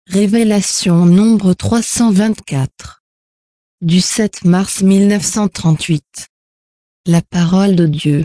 Révélation nombre 324. Du 7 mars 1938. La parole de Dieu.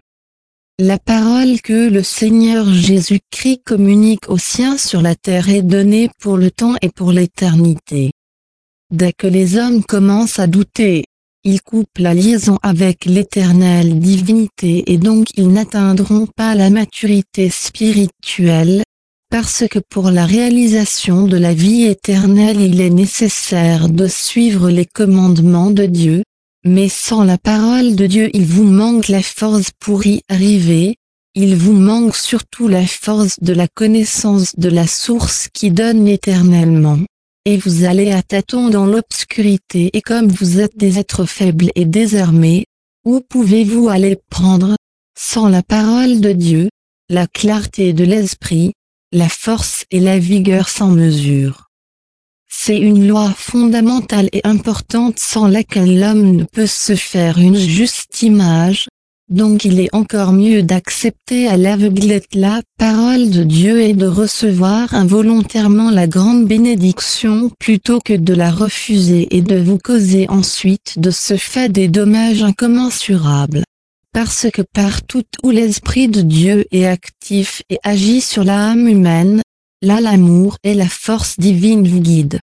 La parole que le Seigneur Jésus-Christ communique aux siens sur la terre est donnée pour le temps et pour l'éternité. Dès que les hommes commencent à douter, ils coupent la liaison avec l'éternelle divinité et donc ils n'atteindront pas la maturité spirituelle, parce que pour la réalisation de la vie éternelle il est nécessaire de suivre les commandements de Dieu, mais sans la parole de Dieu il vous manque la force pour y arriver, il vous manque surtout la force de la connaissance de la source qui donne éternellement. Et vous allez à tâtons dans l'obscurité et comme vous êtes des êtres faibles et désarmés, où pouvez-vous aller prendre, sans la parole de Dieu, la clarté de l'esprit, la force et la vigueur sans mesure? C'est une loi fondamentale et importante sans laquelle l'homme ne peut se faire une juste image, donc il est encore mieux d'accepter à l'aveuglette la parole de Dieu et de recevoir involontairement la grande bénédiction plutôt que de la refuser et de vous causer ensuite de ce fait des dommages incommensurables. Parce que partout où l'Esprit de Dieu est actif et agit sur l'âme humaine, là l'amour et la force divine vous guident.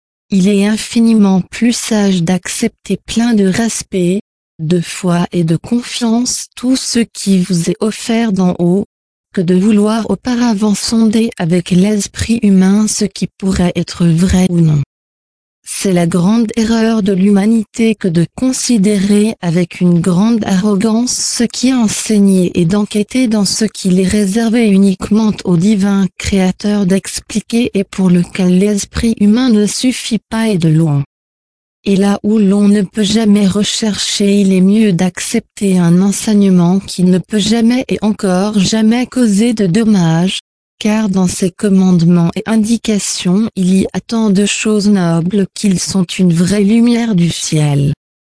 Il est infiniment plus sage d'accepter plein de respect, de foi et de confiance tout ce qui vous est offert d'en haut, que de vouloir auparavant sonder avec l'esprit humain ce qui pourrait être vrai ou non. C'est la grande erreur de l'humanité que de considérer avec une grande arrogance ce qui est enseigné et d'enquêter dans ce qu'il est réservé uniquement au divin Créateur d'expliquer et pour lequel l'esprit humain ne suffit pas et de loin. Et là où l'on ne peut jamais rechercher, il est mieux d'accepter un enseignement qui ne peut jamais et encore jamais causer de dommages, car dans ses commandements et indications il y a tant de choses nobles qu'ils sont une vraie lumière du ciel.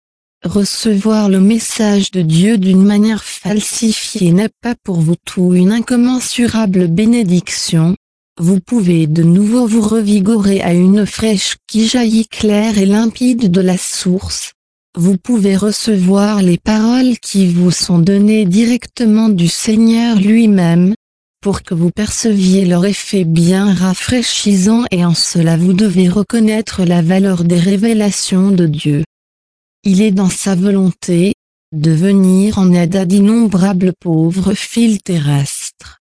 Recevoir le message de Dieu d'une manière falsifiée n'est pas pour vous tout une incommensurable bénédiction. Vous pouvez de nouveau vous revigorer à une fraîche qui jaillit claire et limpide de la source. Vous pouvez recevoir les paroles qui vous sont données directement du Seigneur lui-même, pour que vous perceviez leur effet bien rafraîchissant et en cela vous devez reconnaître la valeur des révélations de Dieu. Il est dans sa volonté, de venir en aide à d'innombrables pauvres fils terrestres.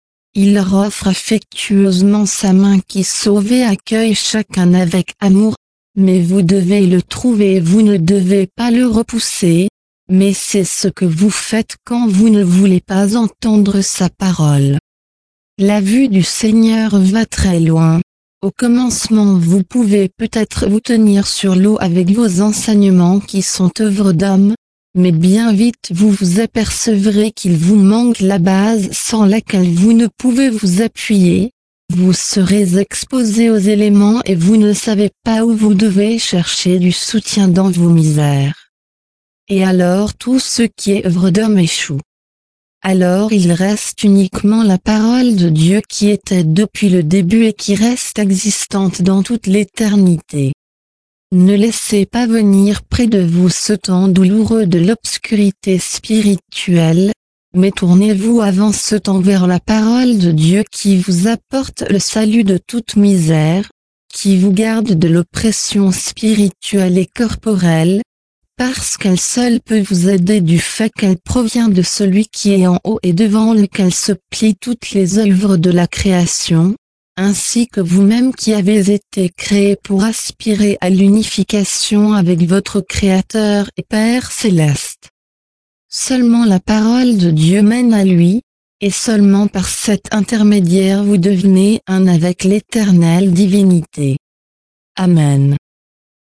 Il leur offre affectueusement sa main qui sauve et accueille chacun avec amour, mais vous devez le trouver et vous ne devez pas le repousser, mais c'est ce que vous faites quand vous ne voulez pas entendre sa parole. La vue du Seigneur va très loin. Au commencement vous pouvez peut-être vous tenir sur l'eau avec vos enseignements qui sont œuvres d'homme, mais bien vite vous vous apercevrez qu'il vous manque la base sans laquelle vous ne pouvez vous appuyer, vous serez exposé aux éléments et vous ne savez pas où vous devez chercher du soutien dans vos misères. Et alors tout ce qui est œuvre d'homme échoue. Alors il reste uniquement la parole de Dieu qui était depuis le début et qui reste existante dans toute l'éternité. Ne laissez pas venir près de vous ce temps douloureux de l'obscurité spirituelle, mais tournez-vous avant ce temps vers la parole de Dieu qui vous apporte le salut de toute misère, qui vous garde de l'oppression spirituelle et corporelle, parce qu'elle seule peut vous aider du fait qu'elle provient de celui qui est en haut et devant lequel se plient toutes les œuvres de la création, ainsi que vous-même qui avez été créés pour aspirer à l'unification avec votre Créateur et Père céleste. Seulement la parole de Dieu mène à lui, et seulement par cet intermédiaire vous devenez un avec l'éternelle divinité. Amen.